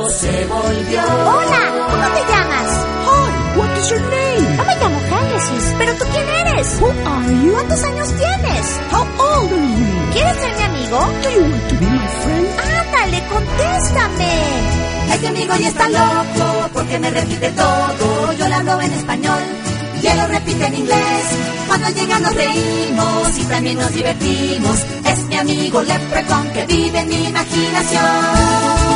loco se volvió. Hola, ¿cómo te llamas? Hi, what is your name? Yo me llamo Génesis. ¿Pero tú quién eres? Who are you? ¿Cuántos años tienes? How old are you? ¿Quieres ser mi amigo? Do you want to be my friend? Ándale, contéstame. Este amigo ya está loco porque me repite todo. Yo le hablo en español y él lo repite en inglés. Cuando llega nos reímos y también nos divertimos. Es mi amigo Leprechaun que vive en mi imaginación.